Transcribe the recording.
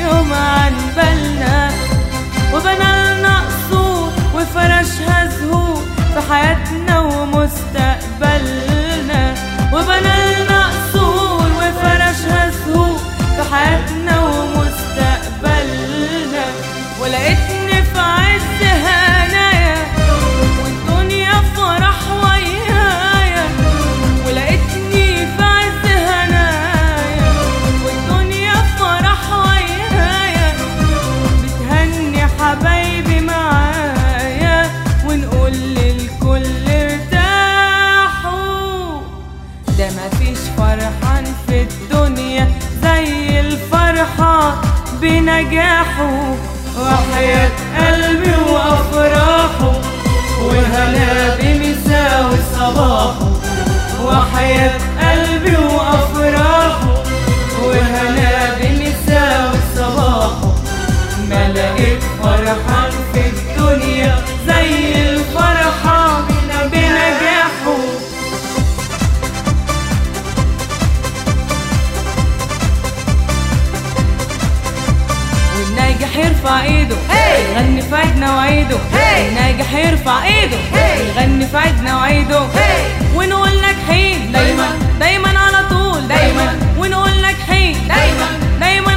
يوم عن بالنا، وبنالنا قصور وفرشها زهور في حياتنا ومستقبلنا، وبنالنا قصور وفرشها زهور في حياتنا ومستقبلنا. ولقيتني في عز هنايا والدنيا فرح ويايا، ولقيتني في عز هنايا والدنيا فرح ويايا، بتهني حبايبي معايا ونقول للكل ارتاحوا. ده مفيش فرحان في الدنيا زي الفرحان بنجاحه، وحياة قلبي وأفراحه وهنا بمساوي صباحه، وحياة قلبي وأفراحه وهنا بمساوي صباحه. ما لقيت فرحان في الدنيا زي الفرحان بنجاحه. والناجح يرفع ايده يغني في عيدنا وعيده، الناجح يرفع ايده يغني في عيدنا وعيده، ونقول ناجحين دايما دايما على طول دايما، ونقول ناجحين دايما دايما